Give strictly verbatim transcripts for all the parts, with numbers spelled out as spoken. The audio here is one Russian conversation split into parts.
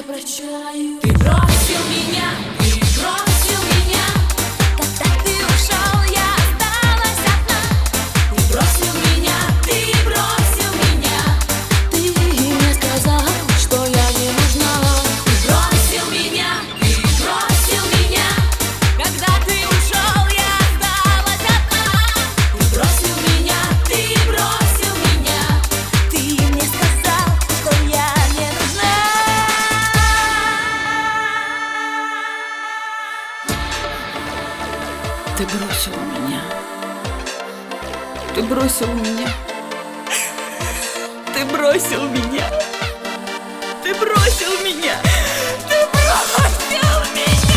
не прощаю. Ты бросил меня, ты бросил меня. Когда ты ушел, я осталась одна. Ты бросил меня, ты бросил меня. Ты мне сказал, что я не нужна. Ты бросил меня, ты бросил меня. Когда ты ушел, я осталась одна. Ты бросил меня, ты бросил меня. Ты мне сказал, что я не нужна. Ты бросил меня. Ты бросил меня. Ты бросил меня. Ты бросил меня. Ты бросил меня.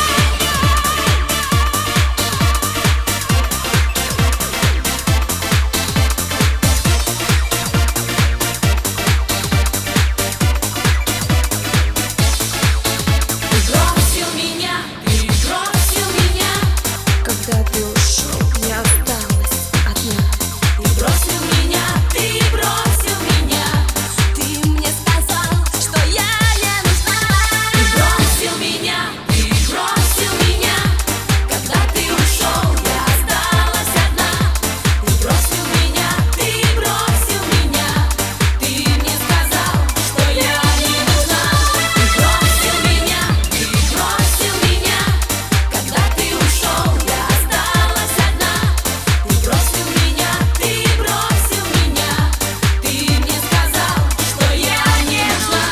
Ты бросил меня, ты бросил меня. Когда ты ушел, я осталась одна. Ты бросил меня, ты бросил меня. Ты мне сказал, что я не нужна. Ты бросил меня, ты бросил меня. Когда ты ушел, я осталась одна. Ты бросил меня, ты бросил меня. Ты мне сказал, что я не нужна. Ты бросил меня, ты бросил меня. Когда ты ушел, я осталась одна. Ты бросил меня, ты бросил меня. Ты мне сказал, что я не нужна.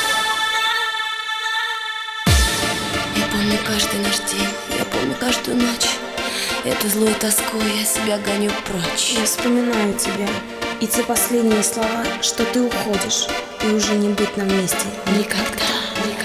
Я помню каждый наш день, я помню каждую ночь. Эту злую тоску я себя гоню прочь. Я вспоминаю тебя и те последние слова, что ты уходишь, и уже не быть нам вместе. Никогда, никогда.